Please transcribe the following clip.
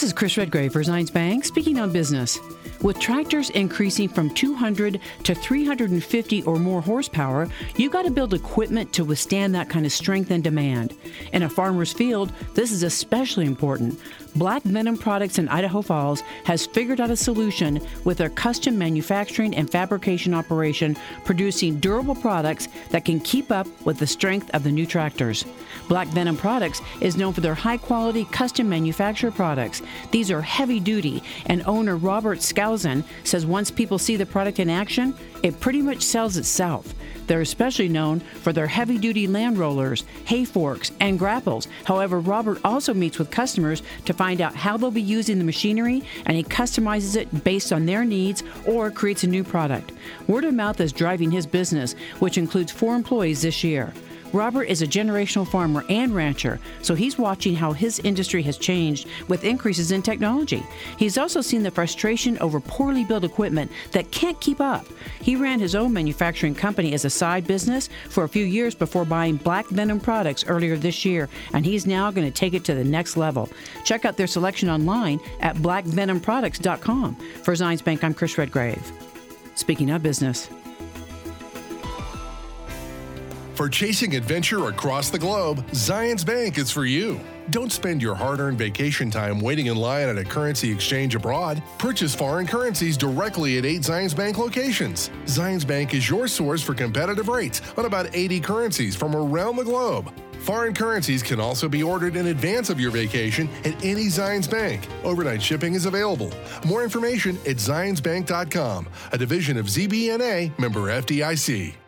This is Chris Redgrave for Zions Bank, speaking on business. With tractors increasing from 200 to 350 or more horsepower, you've got to build equipment to withstand that kind of strength and demand. In a farmer's field, this is especially important. Black Venom Products in Idaho Falls has figured out a solution with their custom manufacturing and fabrication operation, producing durable products that can keep up with the strength of the new tractors. Black Venom Products is known for their high-quality custom manufactured products. These are heavy-duty, and owner Robert Skousen says once people see the product in action, it pretty much sells itself. They're especially known for their heavy-duty land rollers, hay forks, and grapples. However, Robert also meets with customers to find out how they'll be using the machinery, and he customizes it based on their needs or creates a new product. Word of mouth is driving his business, which includes 4 employees this year. Robert is a generational farmer and rancher, so he's watching how his industry has changed with increases in technology. He's also seen the frustration over poorly built equipment that can't keep up. He ran his own manufacturing company as a side business for a few years before buying Black Venom Products earlier this year, and he's now going to take it to the next level. Check out their selection online at blackvenomproducts.com. For Zions Bank, I'm Chris Redgrave. Speaking of business. For chasing adventure across the globe, Zions Bank is for you. Don't spend your hard-earned vacation time waiting in line at a currency exchange abroad. Purchase foreign currencies directly at 8 Zions Bank locations. Zions Bank is your source for competitive rates on about 80 currencies from around the globe. Foreign currencies can also be ordered in advance of your vacation at any Zions Bank. Overnight shipping is available. More information at zionsbank.com, a division of ZBNA, member FDIC.